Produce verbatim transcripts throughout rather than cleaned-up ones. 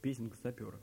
Песенка сапера.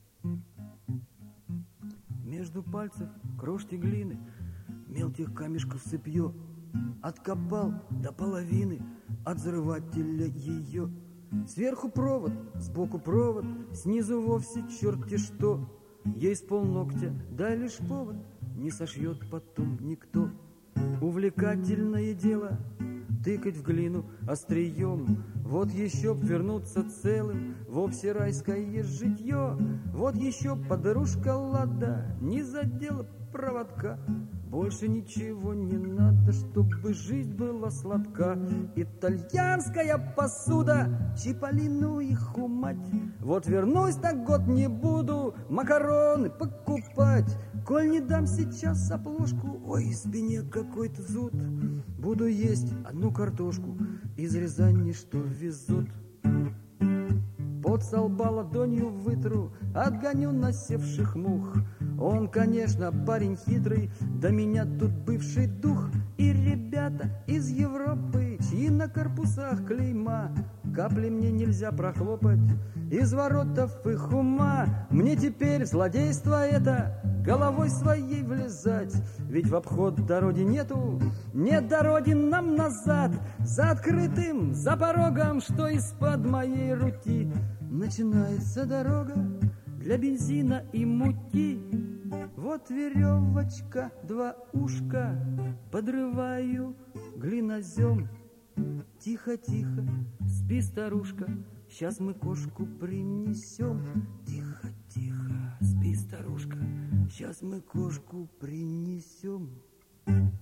Между пальцев крошки глины, мелких камешков сыпье, откопал до половины от взрывателя ее. Сверху провод, сбоку провод, снизу вовсе черти что. Есть полногтя, дай лишь повод, не сошьет потом никто. Увлекательное дело тыкать в глину острием. Вот еще б вернуться целым, вовсе райское житье. Вот еще подружка Лада не задела проводка. Больше ничего не надо, чтобы жизнь была сладка. Итальянская посуда, Чиполлино и Хумать. Вот вернусь, так год не буду макароны покупать. Коль не дам сейчас оплошку, ой, в спине какой-то зуд. Буду есть одну картошку из Рязани, что везут. Под со лба ладонью вытру, отгоню насевших мух. Он, конечно, парень хитрый, да меня тут бывший дух. И ребята из Европы, чьи на корпусах клейма, капли мне нельзя прохлопать из воротов их ума. Мне теперь злодейство это головой своей влезать, ведь в обход дороги нету, нет дороги нам назад. За открытым, за порогом, что из-под моей руки начинается дорога для бензина и муки. Вот веревочка, два ушка, подрываю глинозем. Тихо-тихо, спи, старушка, сейчас мы кошку принесем. Тихо-тихо, спи, старушка, сейчас мы кошку принесем.